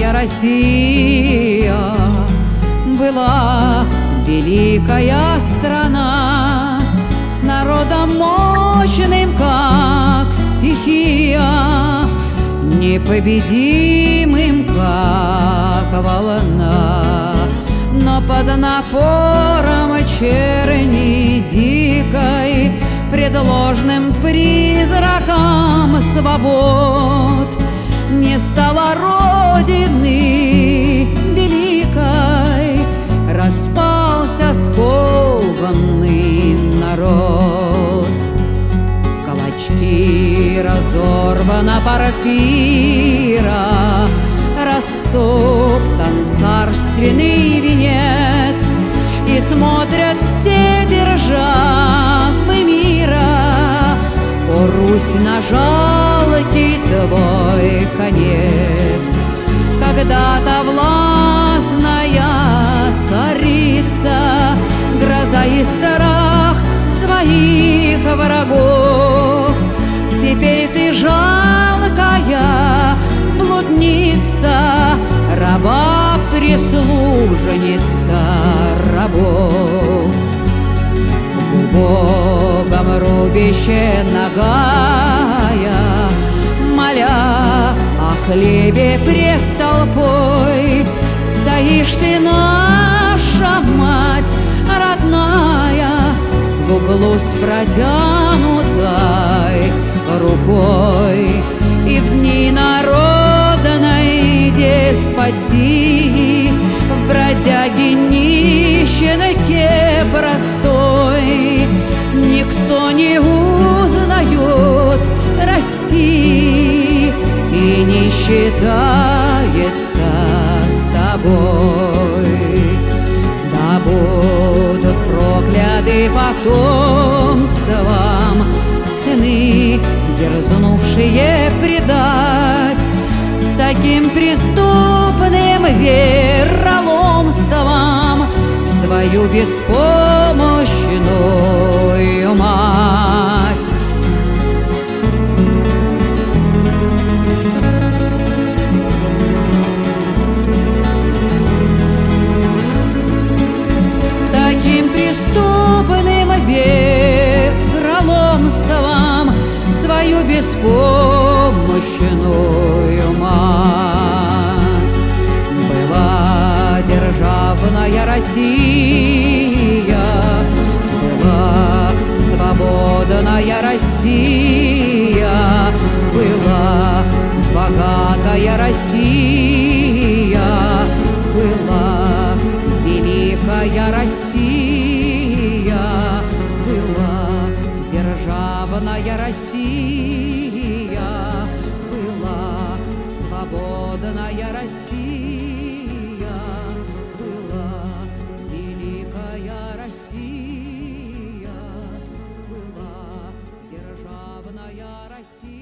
державная Россия. Была великая страна с народом мощным, как стихия, непобедимым, как волна. Но под напором черни дикой, предложным призракам свобод, не стало Родины великой, распался скованный народ. В клочки разорвана Порфира, растоптан царственный венец, и смотрят все державы мира: о, Русь, на жалкий твой конец! Когда-то властная царица, гроза и страх своих врагов, теперь ты жалкая блудница, раба-прислужница рабов. В убогом рубище нагая, моля о хлебе пред толпой, стоишь ты, наша мать родная, в углу с протянутой рукой. И в дни народной деспотии, в бродяге нищенке простой, никто не узнает России и не считается с тобой. Да будут прокляты потомством сыны, дерзнувшие предать с таким преступным вероломством свою беспомощную мать. С таким преступным вероломством свою беспомощную мать. Была державная Россия, была свободная Россия, была богатая Россия, была великая Россия, была державная Россия, была свободная Россия, была великая Россия, была державная Россия.